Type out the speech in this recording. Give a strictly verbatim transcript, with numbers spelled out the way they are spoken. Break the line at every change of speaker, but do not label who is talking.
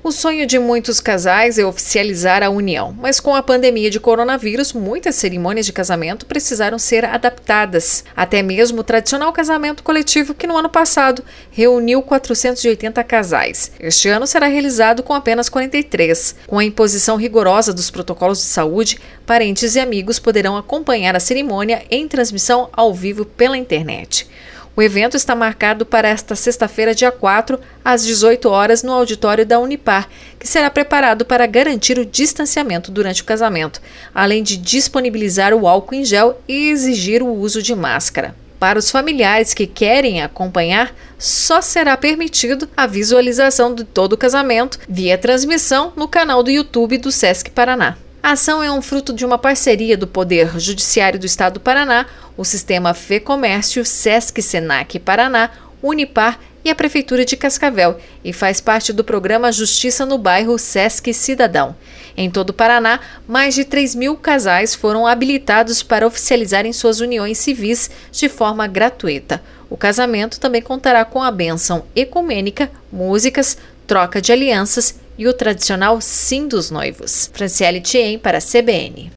O sonho de muitos casais é oficializar a união, mas com a pandemia de coronavírus, muitas cerimônias de casamento precisaram ser adaptadas. Até mesmo o tradicional casamento coletivo, que no ano passado reuniu quatrocentos e oitenta casais. Este ano será realizado com apenas quarenta e três. Com a imposição rigorosa dos protocolos de saúde, parentes e amigos poderão acompanhar a cerimônia em transmissão ao vivo pela internet. O evento está marcado para esta sexta-feira, dia quatro, às dezoito horas, no auditório da Unipar, que será preparado para garantir o distanciamento durante o casamento, além de disponibilizar o álcool em gel e exigir o uso de máscara. Para os familiares que querem acompanhar, só será permitido a visualização de todo o casamento via transmissão no canal do YouTube do Sesc Paraná. A ação é um fruto de uma parceria do Poder Judiciário do Estado do Paraná, o Sistema Fê-Comércio, Sesc Senac Paraná, Unipar e a Prefeitura de Cascavel e faz parte do programa Justiça no Bairro Sesc Cidadão. Em todo o Paraná, mais de três mil casais foram habilitados para oficializarem suas uniões civis de forma gratuita. O casamento também contará com a bênção ecumênica, músicas, troca de alianças e o tradicional Sim dos Noivos. Franciele Thiem para a C B N.